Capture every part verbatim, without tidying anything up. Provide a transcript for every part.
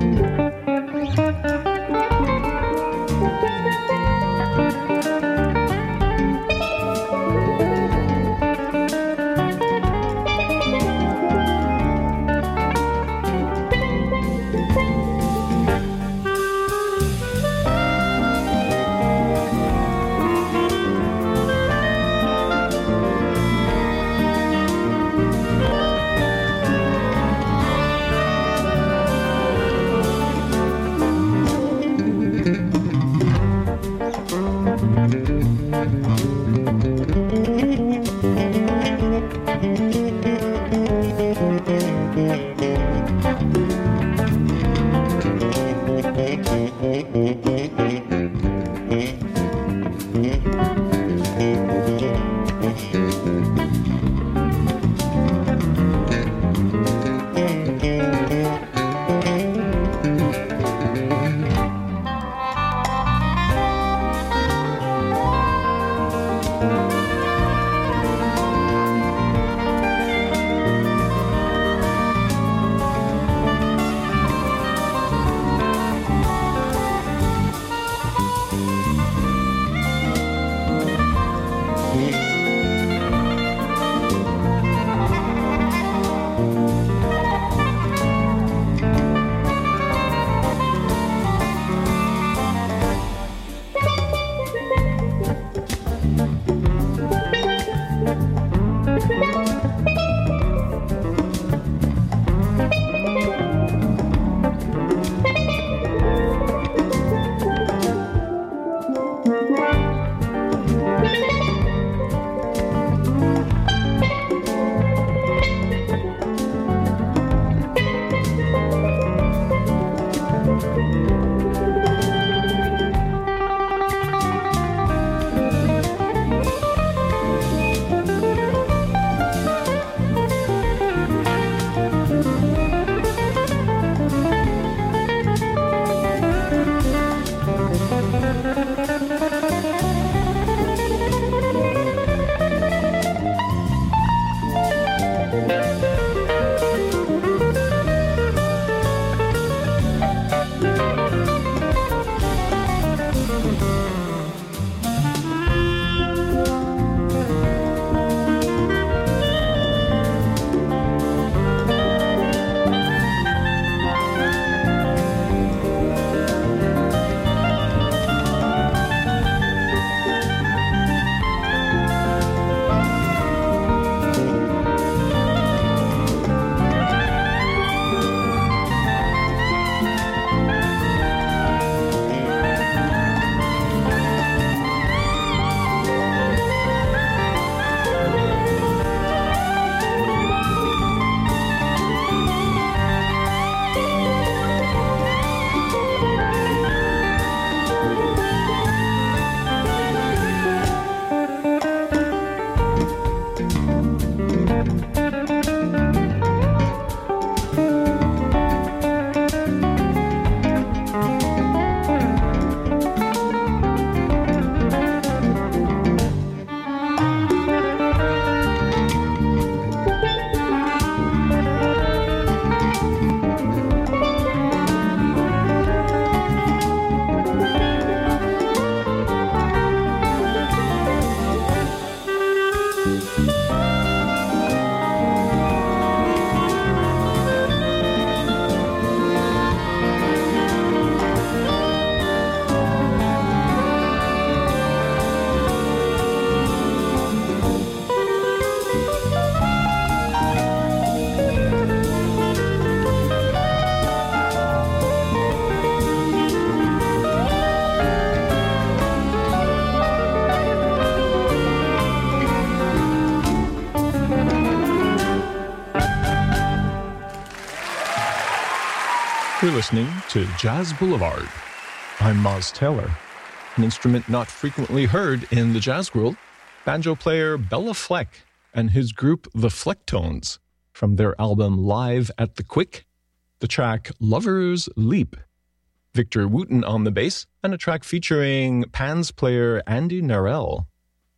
You're listening to Jazz Boulevard. I'm Moz Taylor. An instrument not frequently heard in the jazz world, banjo player Bela Fleck and his group The Flecktones from their album Live at the Quick, the track Lover's Leap. Victor Wooten on the bass, and a track featuring Pan's player Andy Narell.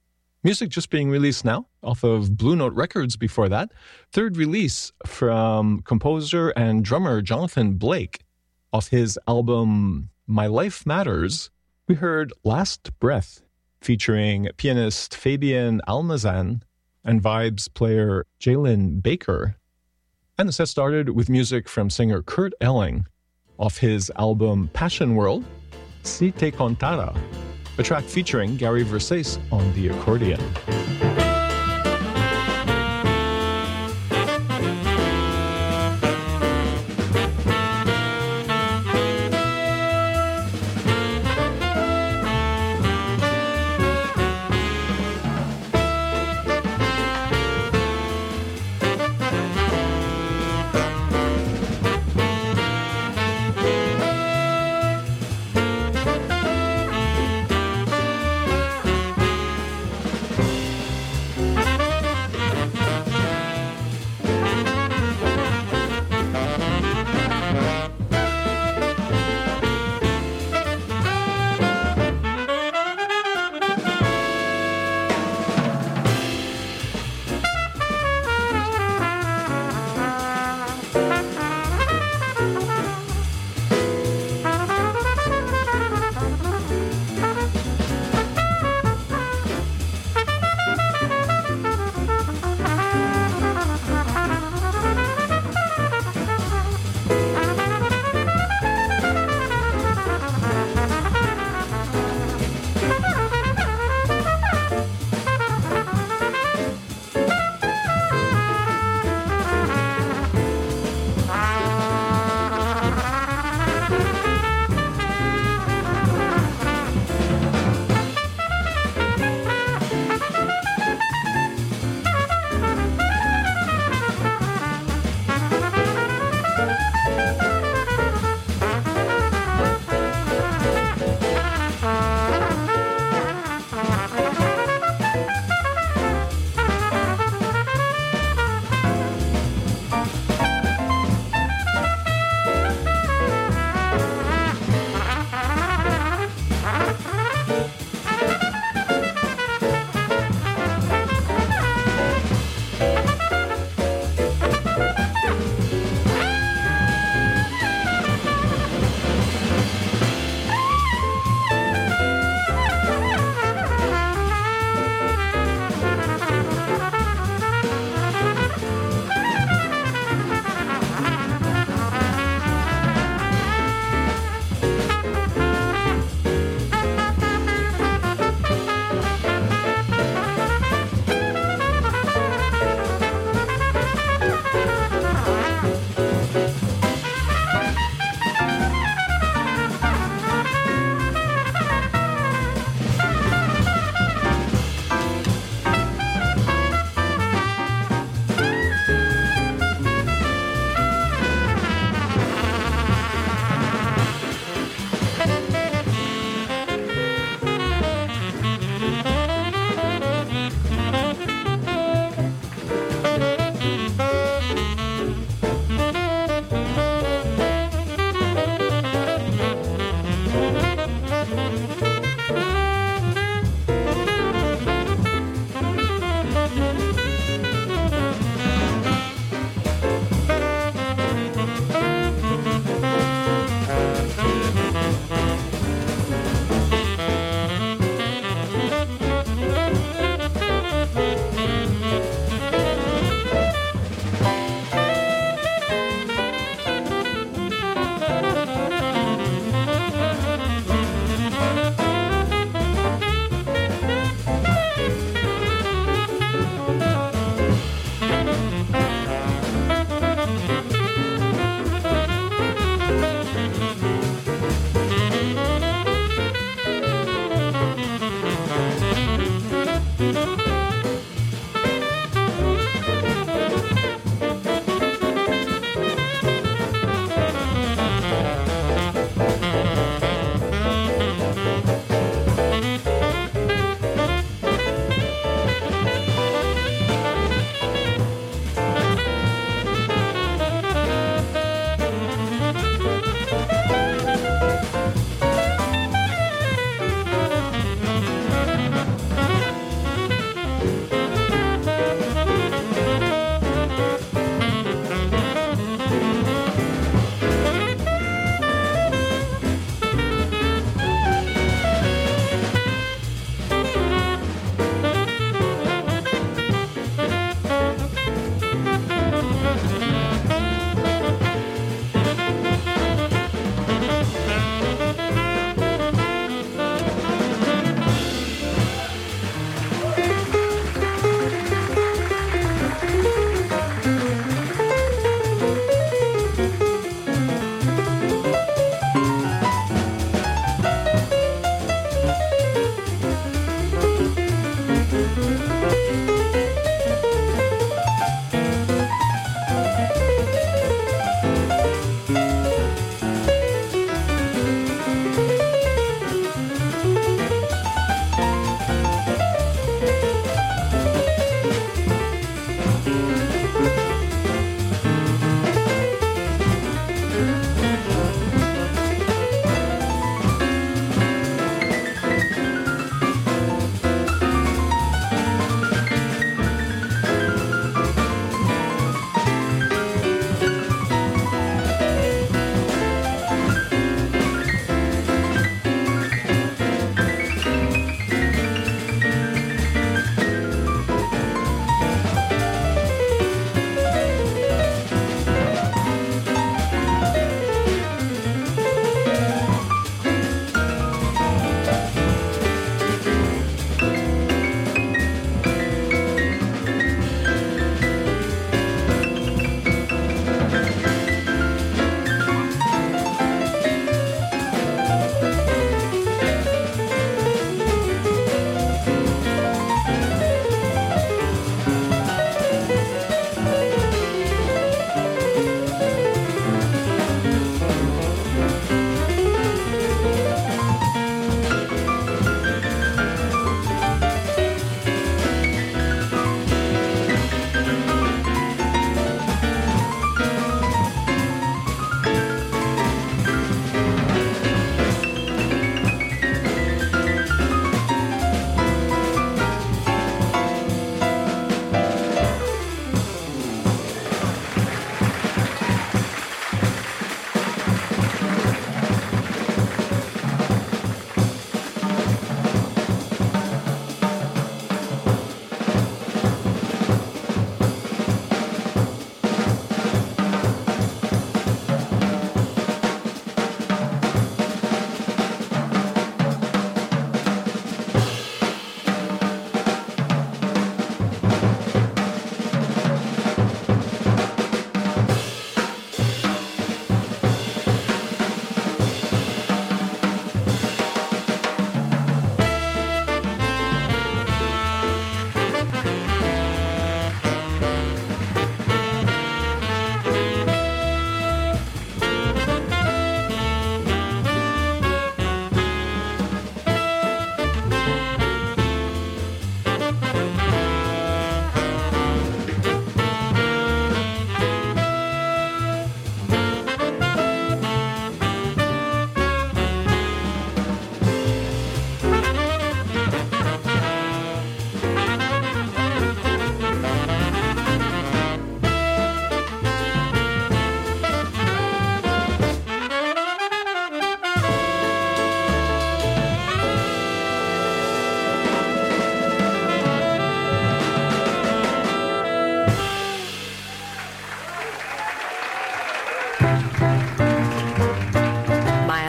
Music just being released now off of Blue Note Records before that. Third release from composer and drummer Jonathan Blake. Off his album My Life Matters, we heard Last Breath, featuring pianist Fabian Almazan and Vibes player Jalen Baker. And the set started with music from singer Kurt Elling off his album Passion World, Si Te Contara, a track featuring Gary Versace on the accordion.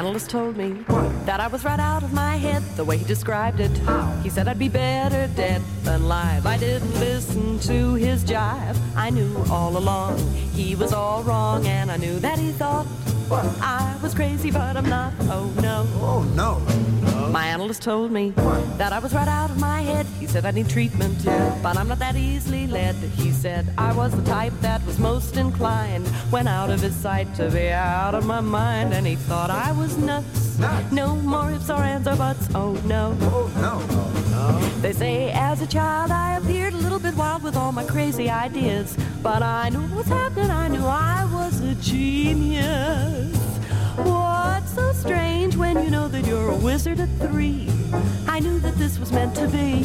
analyst told me that I was right out of my head the way he described it. He said I'd be better dead than live. I didn't listen to his jive. I knew all along he was all wrong, and I knew that he thought I was crazy, but I'm not. Oh no. Oh no. My analyst told me that I was right out of my head. He said I need treatment, but I'm not that easily led. He said I was the type that was most inclined, when out of his sight, to be out of my mind. And he thought I was nuts. Nuts. No more ifs or ands or buts. Oh no. Oh no. No. They say as a child I appeared a little bit wild with all my crazy ideas, but I knew what was happening. I knew I was a genius. What's so strange when you know that you're a wizard at three? I knew that this was meant to be.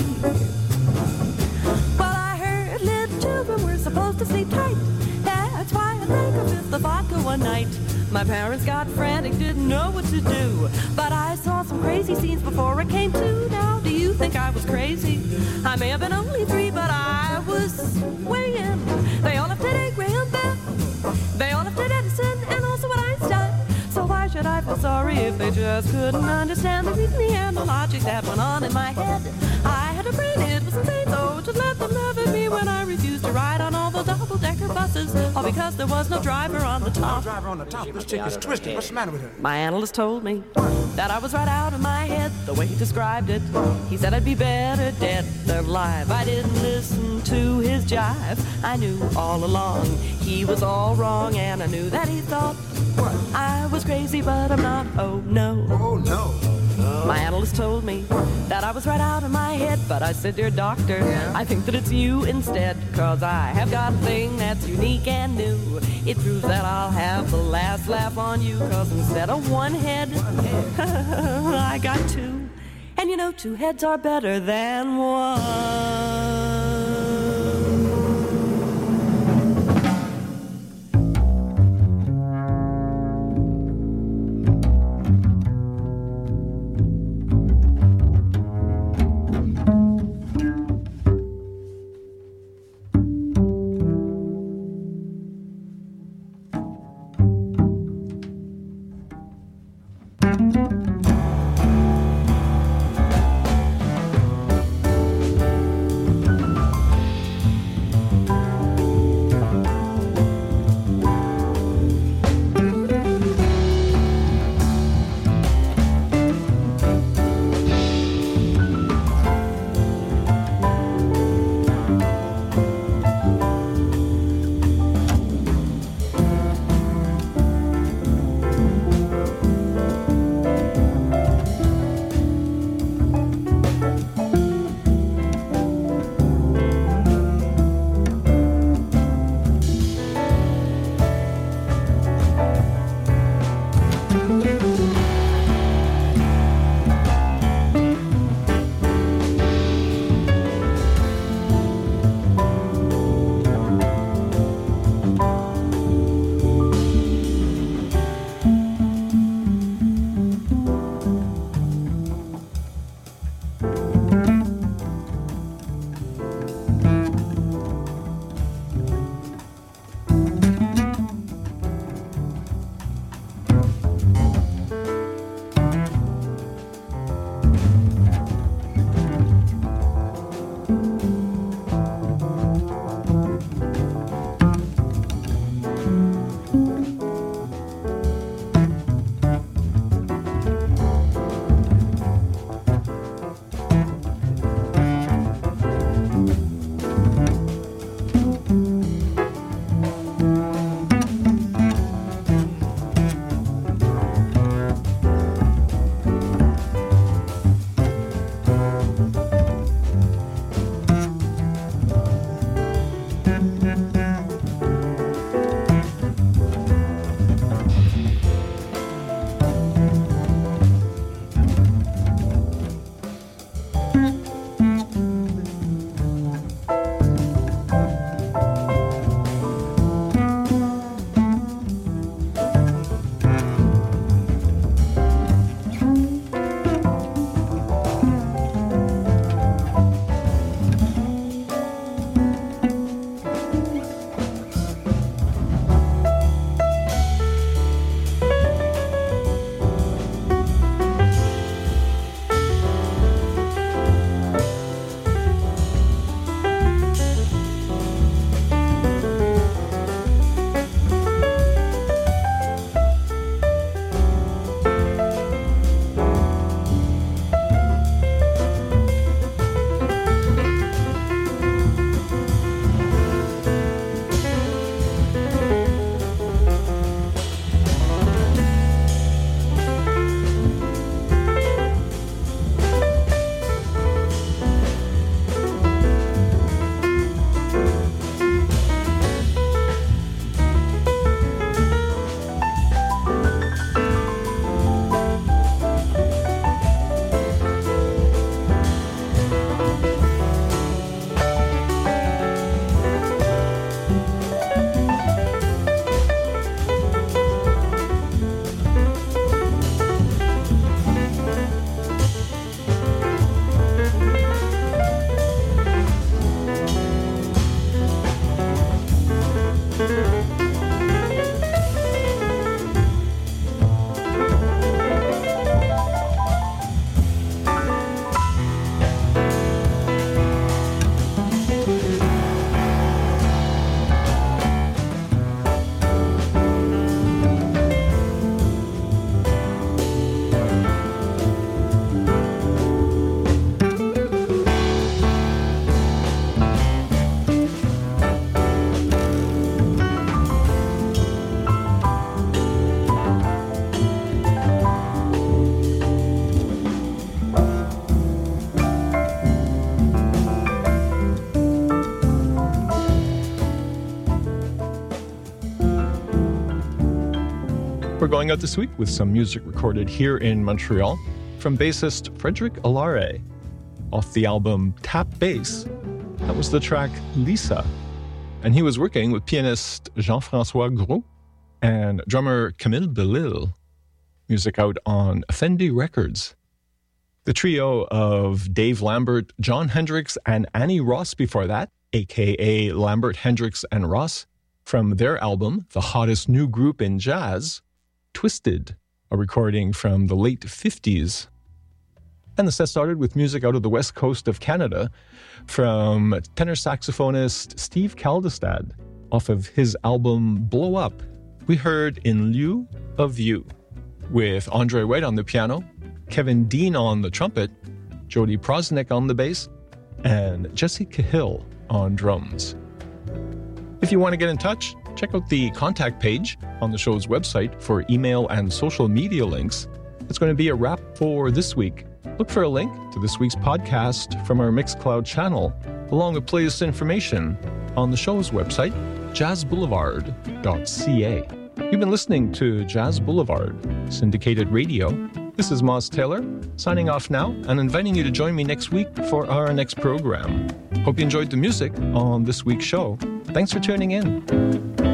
Well, I heard little children were supposed to sleep tight. That's why I drank a fifth of vodka one night. My parents got frantic, didn't know what to do, but I saw some crazy scenes before I came to. Now, do you think I was crazy? I may have been only three, but I was way in. They all lifted a Graham Bell. They all lifted Edison and also an Einstein. So why should I feel sorry if they just couldn't understand the reasoning and the logic that went on in my head? I had a brain, it was insane, so just let them laugh at me when I refused to ride on all the double-decker buses, all because there was no driver on the top. No driver on the top. This chick is twisted. What's the matter with her? My analyst told me that I was right out of my head the way he described it. He said I'd be better dead than alive. I didn't listen to his jive. I knew all along he was all wrong, and I knew that he thought I was crazy, but I'm not. Oh no. Oh no. My analyst told me that I was right out of my head, but I said, dear doctor, Yeah? I think that it's you instead, cause I have got a thing that's unique and new. It proves that I'll have the last laugh on you, cause instead of one head, I got two. And you know, two heads are better than one. We're going out this week with some music recorded here in Montreal from bassist Frederick Allare. Off the album Tap Bass, that was the track Lisa. And he was working with pianist Jean-François Gros and drummer Camille Bellil. Music out on Effendi Records. The trio of Dave Lambert, John Hendricks, and Annie Ross before that, aka Lambert, Hendricks, and Ross, from their album, The Hottest New Group in Jazz, Twisted, a recording from the late fifties. And the set started with music out of the west coast of Canada from tenor saxophonist Steve Kaldestad off of his album Blow Up. We heard In Lieu of You with Andre White on the piano, Kevin Dean on the trumpet, Jody Prosnick on the bass, and Jesse Cahill on drums. If you want to get in touch, check out the contact page on the show's website for email and social media links. It's going to be a wrap for this week. Look for a link to this week's podcast from our Mixcloud channel, along with playlist information on the show's website, jazz boulevard dot c a. You've been listening to Jazz Boulevard, syndicated radio. This is Moz Taylor, signing off now and inviting you to join me next week for our next program. Hope you enjoyed the music on this week's show. Thanks for tuning in.